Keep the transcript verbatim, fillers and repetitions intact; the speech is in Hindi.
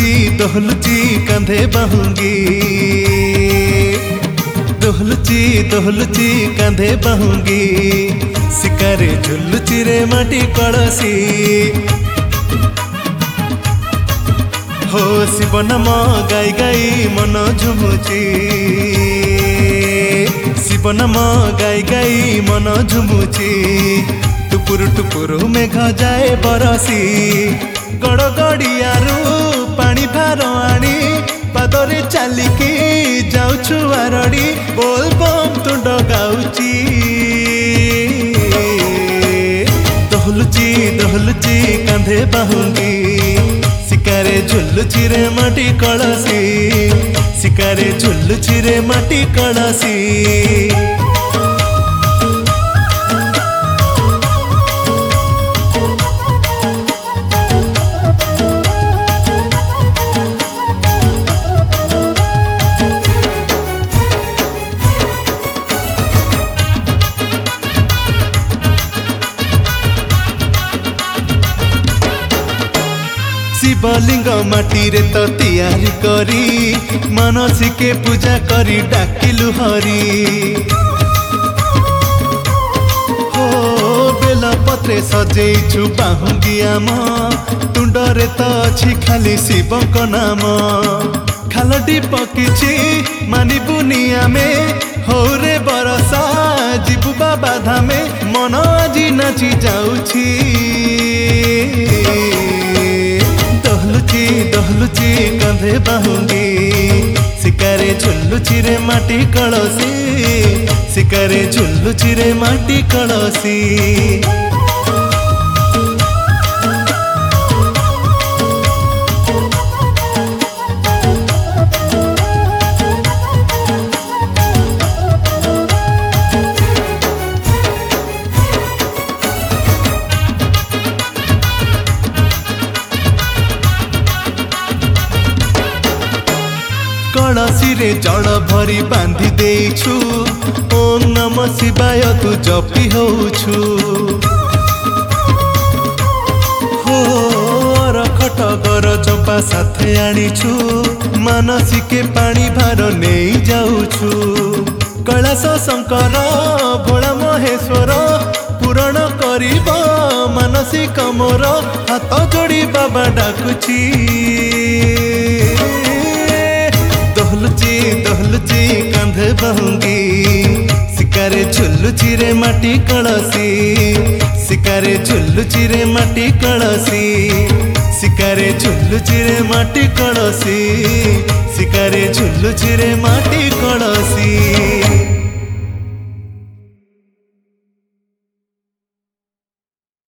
दोहलुची दोहलुची कंधे बहुंगी, दोहलुची दोहलुची कंधे बहुंगी, शिकारे झुलुची रे माटी कलसी। हो शिव नाम गाई गाई मन झुमुची, शिव नाम गाई गाई मन झुमुची। टुकुर टुकुर मेघ जाए बरसी, गड़ गड़ियारू पानी भार आनी, पादरे चालिकी जाउछु आरड़ी, बोल बम तुंड गाउची। दोहलुची दोहलुची कंधे बहुंगी, शिकारे झुलुची रे माटी कलसी, शिकारे झुलुची रे माटी कलसी। शिवलिंग माटी रे तो तैयारी करी, मनसिके पूजा करी डाकिलु हरी। हो बेल पत्रे सजेइछु बाहुंगी आम, तुंडरे तो अछि खाली शिवक नाम। खालटी पकिछि मानिबुनी आमे, हो रे बरसा जीवु बाबा धामे, मन आजी नाची जाउछि। दोहलुची दोहलुची कंधे बहुंगी, शिकारे झुलुची रे माटी कलसी, शिकारे झुलुची रे माटी कलसी। कलसी रे जल भरी बांधी देइछु, ओम नमः शिवाय तू जपी होउछु। हो रखट गर चंपा साथे आनिछु, मानसिके पानी भार नहीं जाउछु। कैलाश शंकर भोला महेश्वर पूरण करिब मानसिक मोर, हाथ जोड़ी बाबा डाकुची। दोहलुची दोहलुची कंधे बहुंगी, शिकारे झुलुची रे माटी कलसी, शिकारे झुलुची रे माटी कलसी, शिकारे झुलुची रे माटी कलसी, शिकारे झुलुची रे।